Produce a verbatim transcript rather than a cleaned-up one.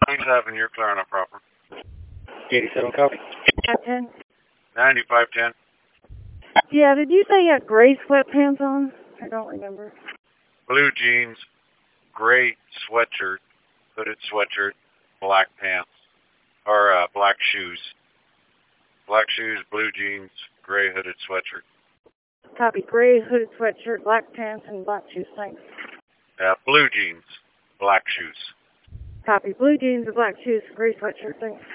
nine seven, you're clear on a proper. eighty-seven copy. five ten. ninety-five ten. Yeah, did you say you had gray sweatpants on? I don't remember. Blue jeans, gray sweatshirt, hooded sweatshirt, black pants, or uh, black shoes. Black shoes, blue jeans, gray hooded sweatshirt. Copy. Gray hooded sweatshirt, black pants, and black shoes. Thanks. Uh, blue jeans, black shoes. Copy. Blue jeans and black shoes, gray sweatshirt. Thanks.